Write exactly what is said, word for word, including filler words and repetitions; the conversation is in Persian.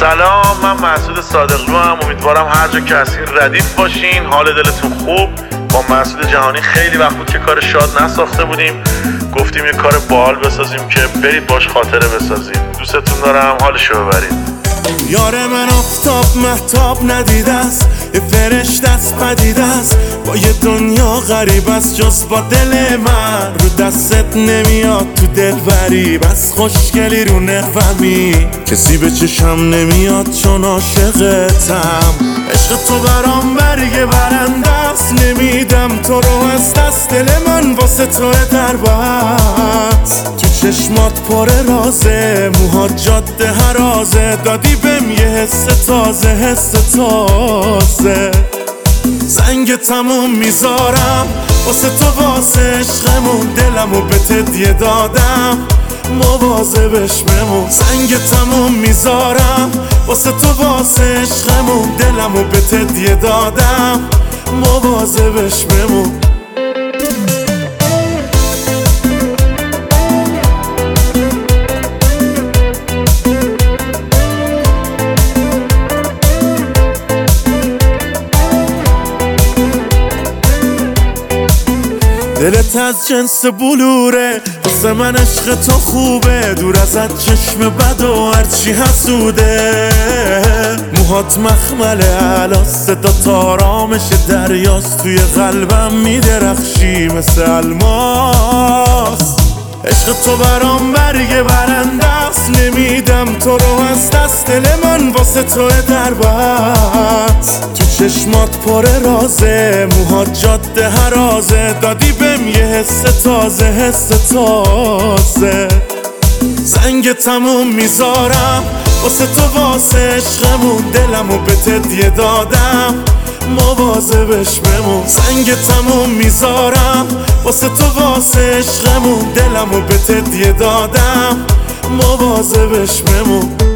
سلام، من مسعود صادقلو هم. امیدوارم هر جا که هستین ردیف باشین، حال دلتون خوب. با مسعود جهانی خیلی وقت بود که کار شاد نساخته بودیم، گفتیم یه کار باحال بسازیم که برید باش خاطره بسازید. دوستتون دارم، حالشو ببرید. یار من آفتاب مهتاب ندیده است، یه فرشته است پدیده است، با یه دنیا غریب است جز با دل من. رو دستت نمیاد تو دل بری، بس خوشگلی رو نقومی، کسی به چشم نمیاد چون عاشقتم. عشق تو برام برگ برنده است، نمیدم تو رو از دست. دل من واسه تو در بست، تو چشمات پر رازه، موهات جاده هرازه، دادی بهم یه حس تازه، حس تازه. زنگ تموم میذارم واسه تو، واسه عشقمون، دلمو به تدیه دادم، مواظبش بمون. زنگ تموم میذارم واسه تو، واسه عشقمون، دلمو به تدیه دادم، مواظبش بمون. دلت از جنس بلوره، واسه من عشق تو خوبه، دور ازت چشم بد و هرچی حسوده. موهات مخمله علا، صدا تارامش دریاست، توی قلبم میدرخشی مثل الماس. عشق تو برام برگ برنده است، نمیدم تو رو از دست. دل من واسه تو در بست، تو چشمات پر رازه، موهات جاده هرازه، دادی بهم یه حس تازه، حس تازه. زنگ تموم میذارم واسه تو، واسه عشقمون، دلمو به تدیه دادم، مواظبش بمون. زنگ تموم میذارم واسه تو، واسه عشقمون، دلمو به تدیه دادم، مواظبش بمون.